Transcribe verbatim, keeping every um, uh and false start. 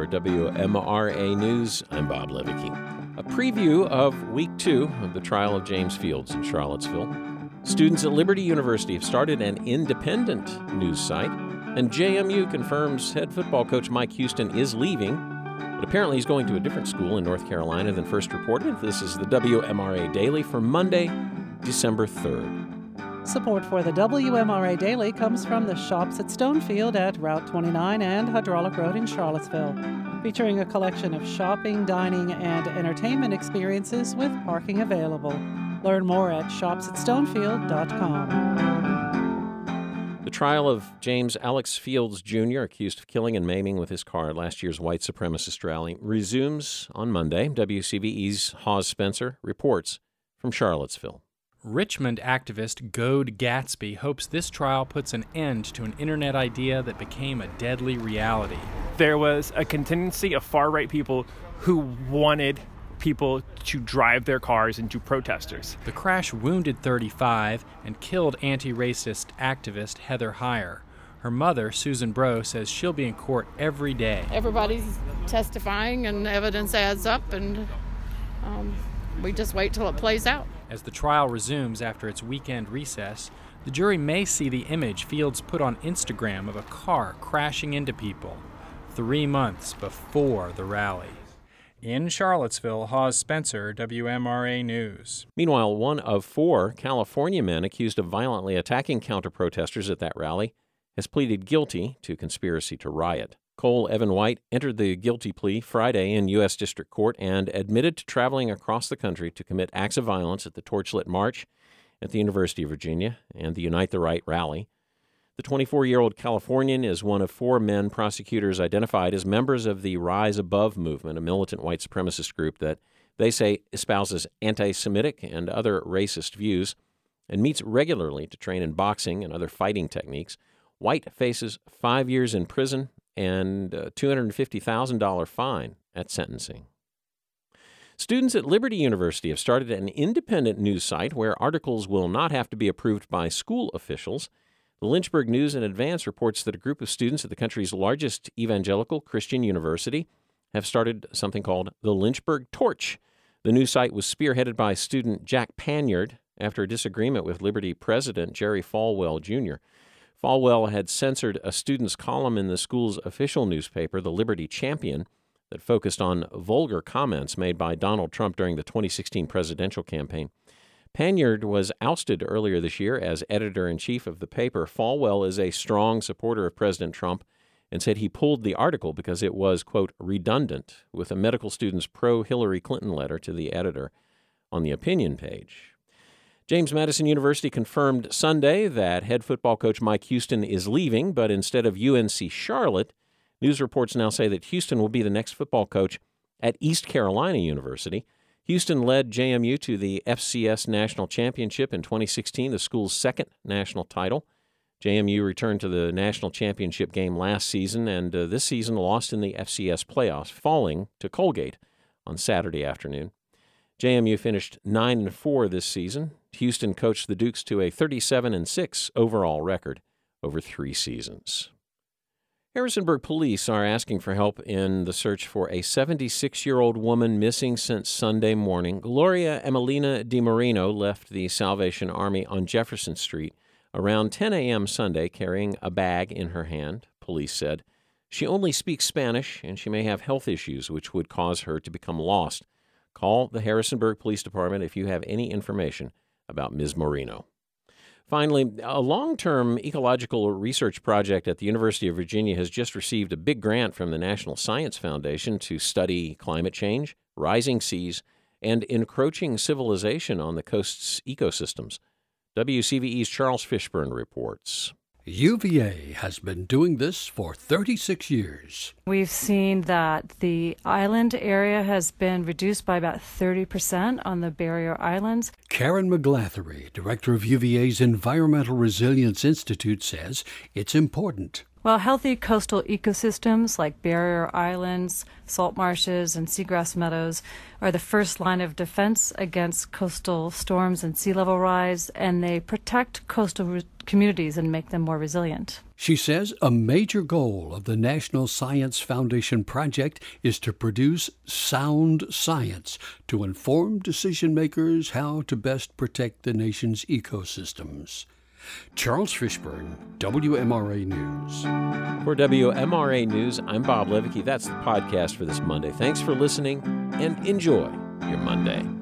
W M R A News. I'm Bob Levicki. A preview of week two of the trial of James Fields in Charlottesville. Students at Liberty University have started an independent news site, and J M U confirms head football coach Mike Houston is leaving, but apparently he's going to a different school in North Carolina than first reported. This is the W M R A Daily for Monday, December third. Support for the W M R A Daily comes from the Shops at Stonefield at Route twenty-nine and Hydraulic Road in Charlottesville, featuring a collection of shopping, dining, and entertainment experiences with parking available. Learn more at shops at stonefield dot com. The trial of James Alex Fields, Junior, accused of killing and maiming with his car at last year's white supremacist rally, resumes on Monday. W C V E's Hawes Spencer reports from Charlottesville. Richmond activist Gode Gatsby hopes this trial puts an end to an internet idea that became a deadly reality. There was a contingency of far-right people who wanted people to drive their cars into protesters. The crash wounded thirty-five and killed anti-racist activist Heather Heyer. Her mother, Susan Bro, says she'll be in court every day. Everybody's testifying and evidence adds up, and um, we just wait till it plays out. As the trial resumes after its weekend recess, the jury may see the image Fields put on Instagram of a car crashing into people three months before the rally. In Charlottesville, Hawes Spencer, W M R A News. Meanwhile, one of four California men accused of violently attacking counter-protesters at that rally has pleaded guilty to conspiracy to riot. Cole Evan White entered the guilty plea Friday in U S District Court and admitted to traveling across the country to commit acts of violence at the Torchlit March at the University of Virginia and the Unite the Right rally. The twenty-four-year-old Californian is one of four men prosecutors identified as members of the Rise Above movement, a militant white supremacist group that they say espouses anti-Semitic and other racist views and meets regularly to train in boxing and other fighting techniques. White faces five years in prison and a two hundred fifty thousand dollars fine at sentencing. Students at Liberty University have started an independent news site where articles will not have to be approved by school officials. The Lynchburg News in Advance reports that a group of students at the country's largest evangelical Christian university have started something called the Lynchburg Torch. The news site was spearheaded by student Jack Panyard after a disagreement with Liberty president Jerry Falwell, Junior Falwell had censored a student's column in the school's official newspaper, the Liberty Champion, that focused on vulgar comments made by Donald Trump during the twenty sixteen presidential campaign. Panyard was ousted earlier this year as editor-in-chief of the paper. Falwell is a strong supporter of President Trump and said he pulled the article because it was, quote, redundant with a medical student's pro-Hillary Clinton letter to the editor on the opinion page. James Madison University confirmed Sunday that head football coach Mike Houston is leaving, but instead of U N C Charlotte, news reports now say that Houston will be the next football coach at East Carolina University. Houston led J M U to the F C S National Championship in twenty sixteen, the school's second national title. J M U returned to the national championship game last season, and uh, this season lost in the F C S playoffs, falling to Colgate on Saturday afternoon. J M U finished nine and four this season. Houston coached the Dukes to a thirty-seven and six overall record over three seasons. Harrisonburg police are asking for help in the search for a seventy-six-year-old woman missing since Sunday morning. Gloria Emelina DiMarino left the Salvation Army on Jefferson Street around ten a.m. Sunday carrying a bag in her hand, police said. She only speaks Spanish, and she may have health issues which would cause her to become lost. Call the Harrisonburg Police Department if you have any information about Miz Marino. Finally, a long-term ecological research project at the University of Virginia has just received a big grant from the National Science Foundation to study climate change, rising seas, and encroaching civilization on the coast's ecosystems. W C V E's Charles Fishburne reports. U V A has been doing this for thirty-six years. We've seen that the island area has been reduced by about thirty percent on the barrier islands. Karen McGlathery, director of U V A's Environmental Resilience Institute, says it's important. Well, healthy coastal ecosystems like barrier islands, salt marshes, and seagrass meadows are the first line of defense against coastal storms and sea level rise, and they protect coastal re- communities and make them more resilient. She says a major goal of the National Science Foundation project is to produce sound science to inform decision makers how to best protect the nation's ecosystems. Charles Fishburne, W M R A News. For W M R A News, I'm Bob Levicki. That's the podcast for this Monday. Thanks for listening, and enjoy your Monday.